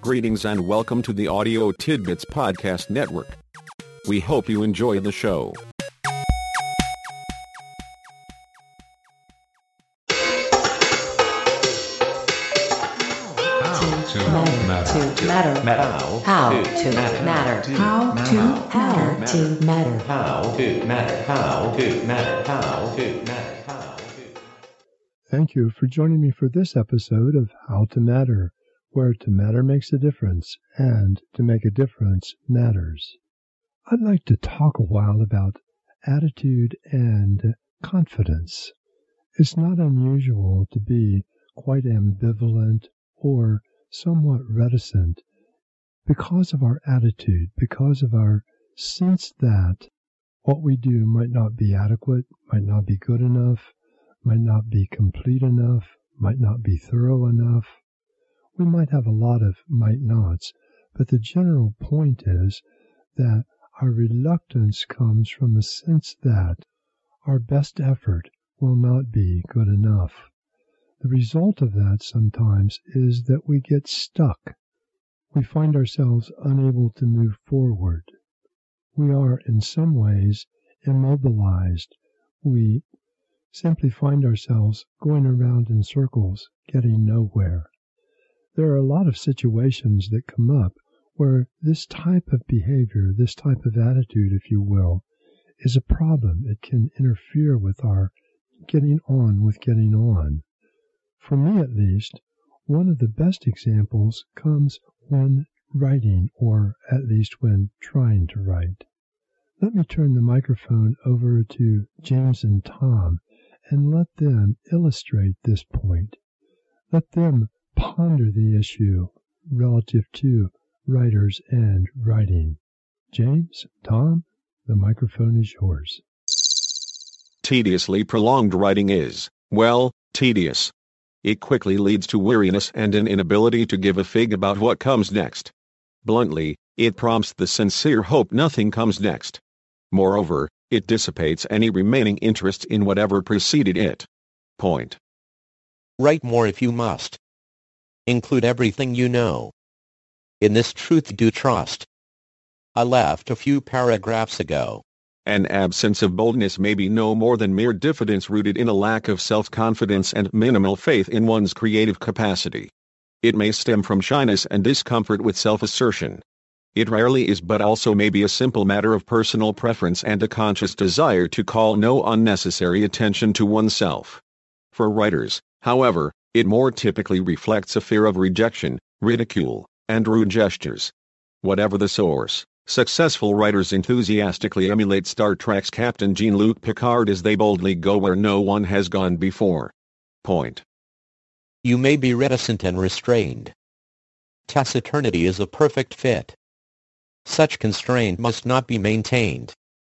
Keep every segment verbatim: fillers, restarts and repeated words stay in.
Greetings and welcome to the Audio Tidbits Podcast Network. We hope you enjoy the show. To matter. To matter. Matter. How to to matter. matter. How to How to matter. How to matter. How to matter. How to matter. How to. Thank you for joining me for this episode of How to Matter, where to matter makes a difference and to make a difference matters. I'd like to talk a while about attitude and confidence. It's not unusual to be quite ambivalent or somewhat reticent because of our attitude, because of our sense that what we do might not be adequate, might not be good enough, might not be complete enough, might not be thorough enough. We might have a lot of might nots, but the general point is that our reluctance comes from a sense that our best effort will not be good enough. The result of that sometimes is that we get stuck. We find ourselves unable to move forward. We are, in some ways, immobilized. We simply find ourselves going around in circles, getting nowhere. There are a lot of situations that come up where this type of behavior, this type of attitude, if you will, is a problem. It can interfere with our getting on with getting on. For me, at least, one of the best examples comes when writing, or at least when trying to write. Let me turn the microphone over to James and Tom and let them illustrate this point. Let them ponder the issue relative to writers and writing. James, Tom, the microphone is yours. Tediously prolonged writing is, well, tedious. It quickly leads to weariness and an inability to give a fig about what comes next. Bluntly, it prompts the sincere hope nothing comes next. Moreover, it dissipates any remaining interest in whatever preceded it. Point. Write more if you must. Include everything you know. In this truth do trust. I left a few paragraphs ago. An absence of boldness may be no more than mere diffidence rooted in a lack of self-confidence and minimal faith in one's creative capacity. It may stem from shyness and discomfort with self-assertion. It rarely is, but also may be a simple matter of personal preference and a conscious desire to call no unnecessary attention to oneself. For writers, however, it more typically reflects a fear of rejection, ridicule, and rude gestures. Whatever the source, successful writers enthusiastically emulate Star Trek's Captain Jean-Luc Picard as they boldly go where no one has gone before. Point. You may be reticent and restrained. Taciturnity is a perfect fit. Such constraint must not be maintained.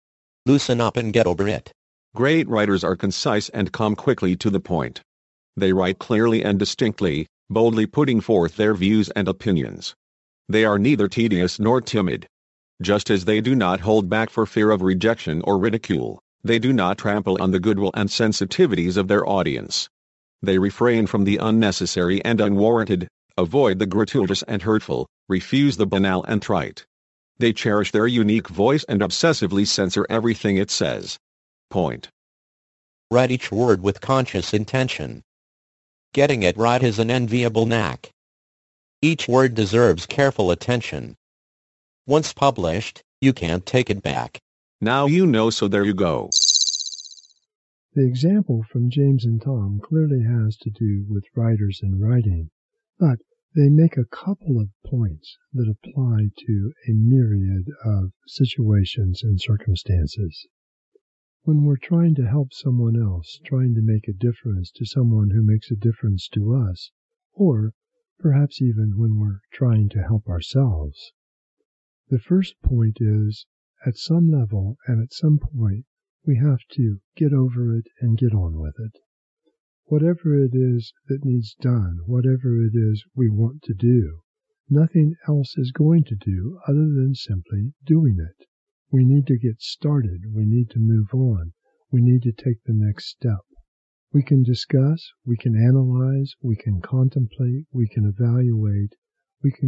Loosen up and get over it. Great writers are concise and come quickly to the point. They write clearly and distinctly, boldly putting forth their views and opinions. They are neither tedious nor timid. Just as they do not hold back for fear of rejection or ridicule, they do not trample on the goodwill and sensitivities of their audience. They refrain from the unnecessary and unwarranted, avoid the gratuitous and hurtful, refuse the banal and trite. They cherish their unique voice and obsessively censor everything it says. Point. Write each word with conscious intention. Getting it right is an enviable knack. Each word deserves careful attention. Once published, you can't take it back. Now you know, so there you go. The example from James and Tom clearly has to do with writers and writing, but they make a couple of points that apply to a myriad of situations and circumstances. When we're trying to help someone else, trying to make a difference to someone who makes a difference to us, or perhaps even when we're trying to help ourselves, the first point is, at some level and at some point, we have to get over it and get on with it. Whatever it is that needs done, whatever it is we want to do, nothing else is going to do other than simply doing it. We need to get started. We need to move on. We need to take the next step. We can discuss, we can analyze, we can contemplate, we can evaluate, we can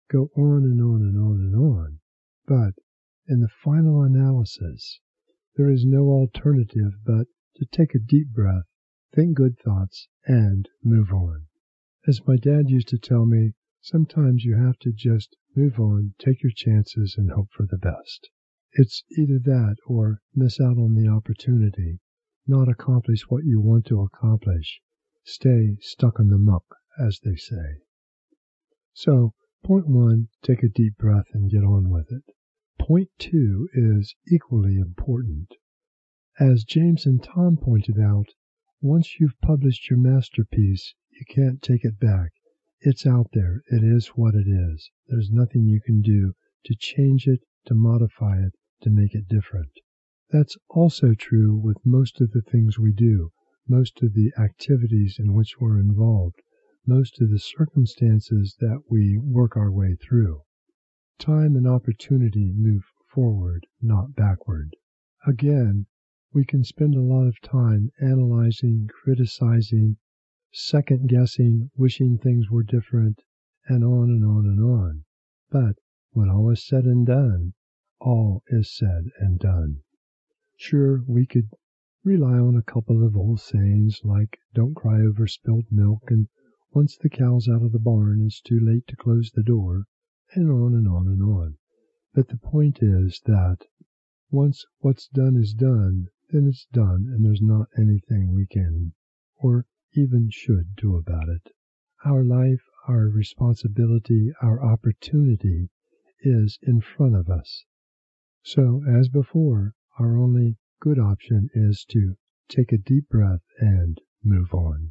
go on and on and on and on. But in the final analysis, there is no alternative but to take a deep breath, think good thoughts, and move on. As my dad used to tell me, sometimes you have to just move on, take your chances, and hope for the best. It's either that or miss out on the opportunity, not accomplish what you want to accomplish, stay stuck in the muck, as they say. So, point one, take a deep breath and get on with it. Point two is equally important. As James and Tom pointed out, once you've published your masterpiece, you can't take it back. It's out there. It is what it is. There's nothing you can do to change it, to modify it, to make it different. That's also true with most of the things we do, most of the activities in which we're involved, most of the circumstances that we work our way through. Time and opportunity move forward, not backward. Again, we can spend a lot of time analyzing, criticizing, second-guessing, wishing things were different, and on and on and on. But when all is said and done, all is said and done. Sure, we could rely on a couple of old sayings like, don't cry over spilled milk, and once the cow's out of the barn, it's too late to close the door, and on and on and on. But the point is that once what's done is done, then it's done, and there's not anything we can or even should do about it. Our life, our responsibility, our opportunity is in front of us. So, as before, our only good option is to take a deep breath and move on.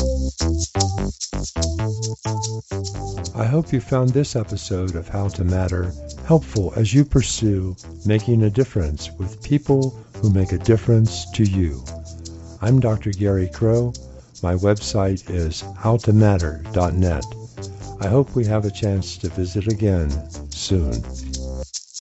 I hope you found this episode of How to Matter helpful as you pursue making a difference with people who make a difference to you. I'm Doctor Gary Crow. My website is how to matter dot net. I hope we have a chance to visit again soon.